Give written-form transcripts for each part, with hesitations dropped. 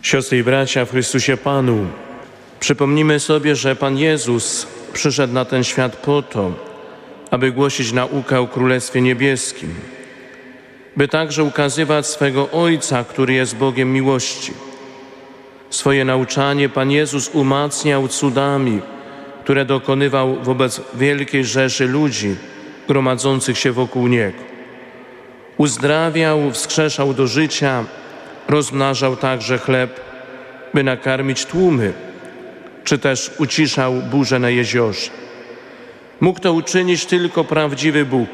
Siostry i bracia w Chrystusie Panu, przypomnijmy sobie, że Pan Jezus przyszedł na ten świat po to, aby głosić naukę o Królestwie Niebieskim, by także ukazywać swego Ojca, który jest Bogiem miłości. Swoje nauczanie Pan Jezus umacniał cudami, które dokonywał wobec wielkiej rzeszy ludzi gromadzących się wokół Niego. Uzdrawiał, wskrzeszał do życia, rozmnażał także chleb, by nakarmić tłumy, czy też uciszał burzę na jeziorze. Mógł to uczynić tylko prawdziwy Bóg.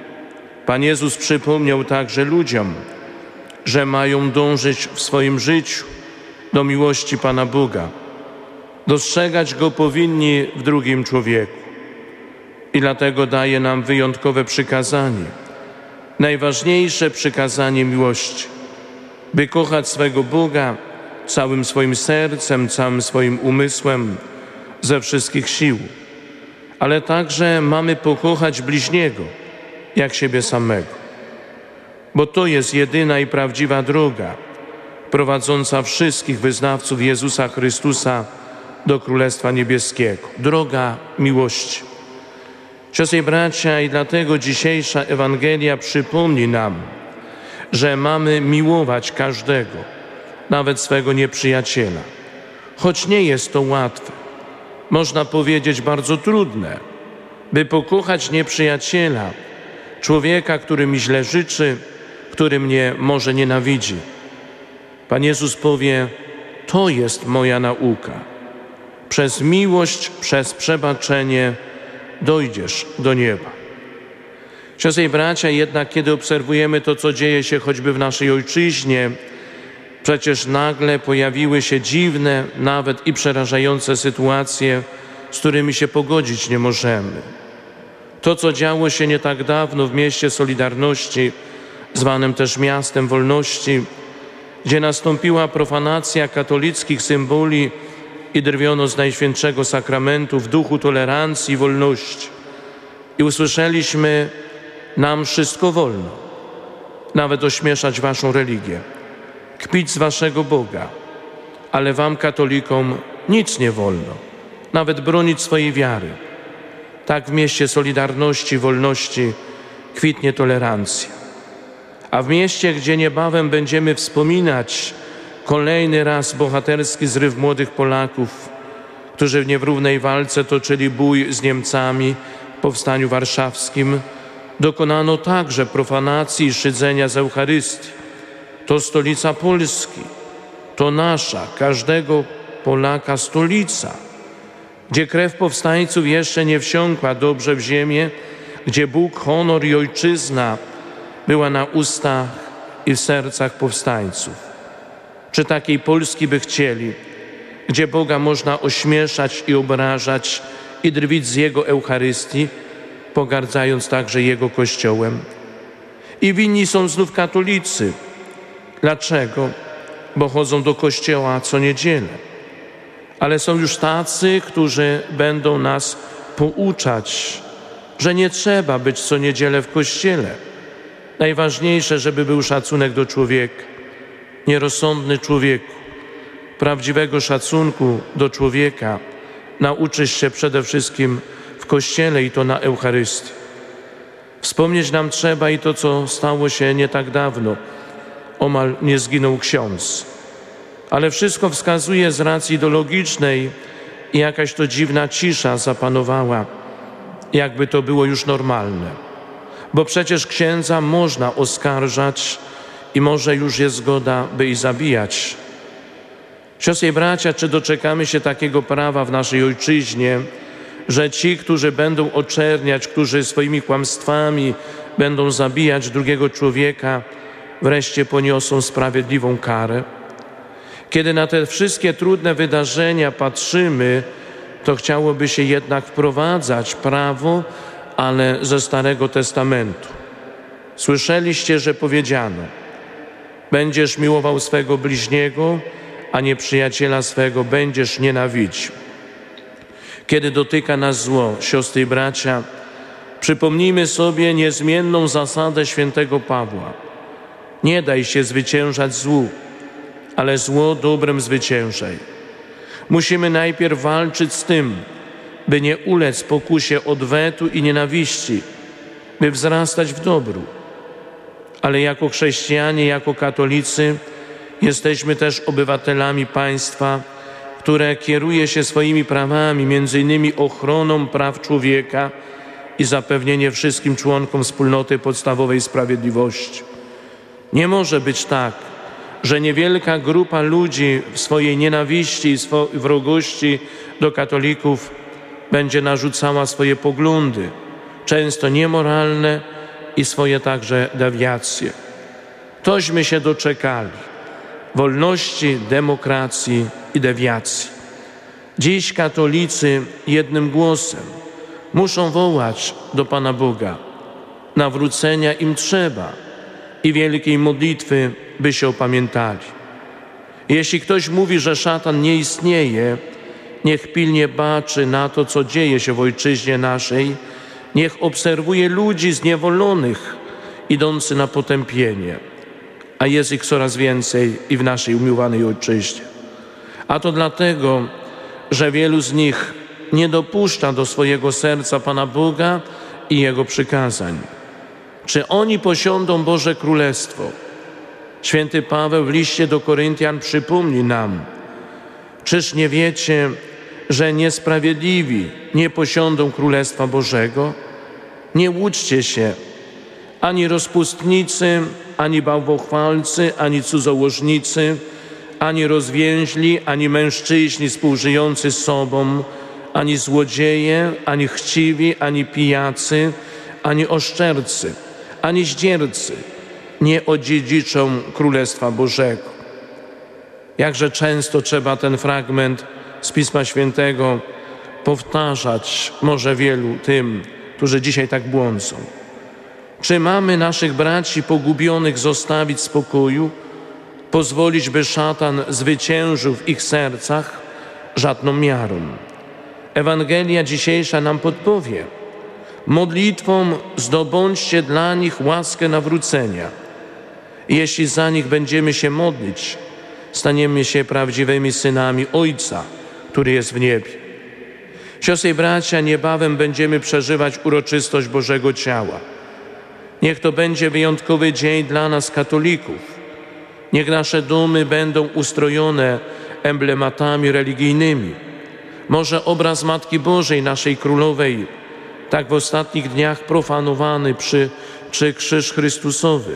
Pan Jezus przypomniał także ludziom, że mają dążyć w swoim życiu do miłości Pana Boga. Dostrzegać Go powinni w drugim człowieku. I dlatego daje nam wyjątkowe przykazanie, najważniejsze przykazanie miłości, by kochać swego Boga całym swoim sercem, całym swoim umysłem, ze wszystkich sił. Ale także mamy pokochać bliźniego, jak siebie samego. Bo to jest jedyna i prawdziwa droga, prowadząca wszystkich wyznawców Jezusa Chrystusa do Królestwa Niebieskiego. Droga miłości. Siostry i bracia, i dlatego dzisiejsza Ewangelia przypomni nam, że mamy miłować każdego, nawet swego nieprzyjaciela. Choć nie jest to łatwe, można powiedzieć bardzo trudne, by pokochać nieprzyjaciela, człowieka, który mi źle życzy, który mnie może nienawidzi. Pan Jezus powie: to jest moja nauka. Przez miłość, przez przebaczenie dojdziesz do nieba. Siostry i bracia, jednak kiedy obserwujemy to, co dzieje się choćby w naszej ojczyźnie, przecież nagle pojawiły się dziwne, nawet i przerażające sytuacje, z którymi się pogodzić nie możemy. To, co działo się nie tak dawno w mieście Solidarności, zwanym też miastem wolności, gdzie nastąpiła profanacja katolickich symboli i drwiono z Najświętszego Sakramentu w duchu tolerancji i wolności. I usłyszeliśmy: nam wszystko wolno, nawet ośmieszać waszą religię, kpić z waszego Boga, ale wam, katolikom, nic nie wolno, nawet bronić swojej wiary. Tak w mieście Solidarności, wolności kwitnie tolerancja. A w mieście, gdzie niebawem będziemy wspominać kolejny raz bohaterski zryw młodych Polaków, którzy w nierównej walce toczyli bój z Niemcami w Powstaniu Warszawskim, dokonano także profanacji i szydzenia z Eucharystii. To stolica Polski, to nasza, każdego Polaka stolica, gdzie krew powstańców jeszcze nie wsiąkła dobrze w ziemię, gdzie Bóg, honor i ojczyzna była na ustach i w sercach powstańców. Czy takiej Polski by chcieli, gdzie Boga można ośmieszać i obrażać i drwić z Jego Eucharystii, pogardzając także Jego Kościołem? I winni są znów katolicy. Dlaczego? Bo chodzą do kościoła co niedzielę. Ale są już tacy, którzy będą nas pouczać, że nie trzeba być co niedzielę w kościele. Najważniejsze, żeby był szacunek do człowieka. Nierozsądny człowieku, prawdziwego szacunku do człowieka nauczysz się przede wszystkim w kościele i to na Eucharystii. Wspomnieć nam trzeba i to, co stało się nie tak dawno. Omal nie zginął ksiądz. Ale wszystko wskazuje z racji ideologicznej i jakaś to dziwna cisza zapanowała, jakby to było już normalne. Bo przecież księdza można oskarżać i może już jest zgoda, by i zabijać. Siostry i bracia, czy doczekamy się takiego prawa w naszej ojczyźnie, że ci, którzy będą oczerniać, którzy swoimi kłamstwami będą zabijać drugiego człowieka, wreszcie poniosą sprawiedliwą karę? Kiedy na te wszystkie trudne wydarzenia patrzymy, to chciałoby się jednak wprowadzać prawo, ale ze Starego Testamentu. Słyszeliście, że powiedziano: będziesz miłował swego bliźniego, a nieprzyjaciela swego będziesz nienawidził. Kiedy dotyka nas zło, siostry i bracia, przypomnijmy sobie niezmienną zasadę świętego Pawła. Nie daj się zwyciężać złu, ale zło dobrem zwyciężaj. Musimy najpierw walczyć z tym, by nie ulec pokusie odwetu i nienawiści, by wzrastać w dobru. Ale jako chrześcijanie, jako katolicy jesteśmy też obywatelami państwa, które kieruje się swoimi prawami, między innymi ochroną praw człowieka i zapewnienie wszystkim członkom wspólnoty podstawowej sprawiedliwości. Nie może być tak, że niewielka grupa ludzi w swojej nienawiści i wrogości do katolików będzie narzucała swoje poglądy, często niemoralne i swoje także dewiacje. Tośmy się doczekali wolności, demokracji i dewiacji. Dziś katolicy jednym głosem muszą wołać do Pana Boga. Nawrócenia im trzeba i wielkiej modlitwy, by się opamiętali. Jeśli ktoś mówi, że szatan nie istnieje, niech pilnie baczy na to, co dzieje się w ojczyźnie naszej, niech obserwuje ludzi zniewolonych, idących na potępienie, a jest ich coraz więcej i w naszej umiłowanej ojczyźnie. A to dlatego, że wielu z nich nie dopuszcza do swojego serca Pana Boga i Jego przykazań. Czy oni posiądą Boże Królestwo? Święty Paweł w liście do Koryntian przypomni nam: czyż nie wiecie, że niesprawiedliwi nie posiądą Królestwa Bożego? Nie łudźcie się, ani rozpustnicy, ani bałwochwalcy, ani cudzołożnicy, ani rozwięźli, ani mężczyźni współżyjący z sobą, ani złodzieje, ani chciwi, ani pijacy, ani oszczercy, ani zdziercy nie odziedziczą Królestwa Bożego. Jakże często trzeba ten fragment z Pisma Świętego powtarzać może wielu tym, którzy dzisiaj tak błądzą. Czy mamy naszych braci pogubionych zostawić w spokoju, pozwolić, by szatan zwyciężył w ich sercach? Żadną miarą. Ewangelia dzisiejsza nam podpowie: modlitwą zdobądźcie dla nich łaskę nawrócenia. Jeśli za nich będziemy się modlić, staniemy się prawdziwymi synami Ojca, który jest w niebie. Siostry i bracia, niebawem będziemy przeżywać uroczystość Bożego Ciała. Niech to będzie wyjątkowy dzień dla nas, katolików. Niech nasze domy będą ustrojone emblematami religijnymi. Może obraz Matki Bożej, naszej Królowej, tak w ostatnich dniach profanowany czy krzyż Chrystusowy.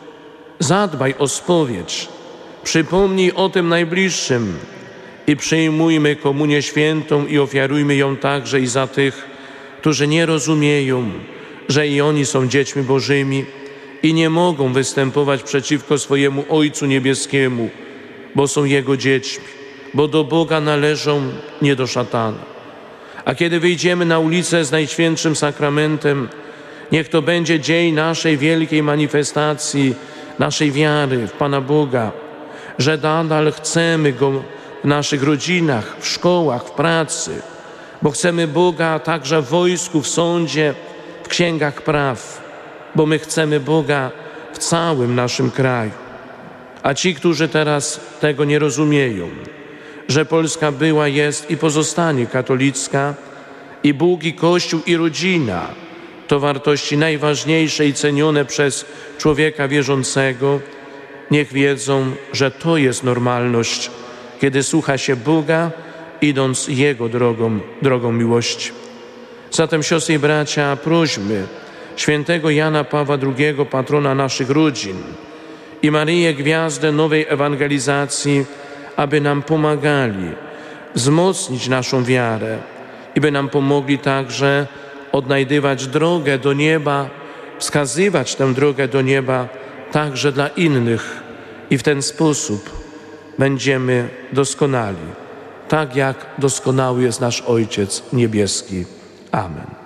Zadbaj o spowiedź, przypomnij o tym najbliższym i przyjmujmy komunię świętą i ofiarujmy ją także i za tych, którzy nie rozumieją, że i oni są dziećmi Bożymi i nie mogą występować przeciwko swojemu Ojcu Niebieskiemu, bo są Jego dziećmi, bo do Boga należą, nie do szatana. A kiedy wyjdziemy na ulicę z Najświętszym Sakramentem, niech to będzie dzień naszej wielkiej manifestacji, naszej wiary w Pana Boga, że nadal chcemy Go w naszych rodzinach, w szkołach, w pracy, bo chcemy Boga także w wojsku, w sądzie, w księgach praw, bo my chcemy Boga w całym naszym kraju. A ci, którzy teraz tego nie rozumieją, że Polska była, jest i pozostanie katolicka, i Bóg, i Kościół, i rodzina to wartości najważniejsze i cenione przez człowieka wierzącego, niech wiedzą, że to jest normalność, kiedy słucha się Boga, idąc Jego drogą miłości. Zatem, siostry i bracia, prośmy świętego Jana Pawła II, patrona naszych rodzin, i Maryję, gwiazdę nowej ewangelizacji, aby nam pomagali wzmocnić naszą wiarę i by nam pomogli także odnajdywać drogę do nieba, wskazywać tę drogę do nieba także dla innych i w ten sposób będziemy doskonali, tak jak doskonały jest nasz Ojciec Niebieski. Amen.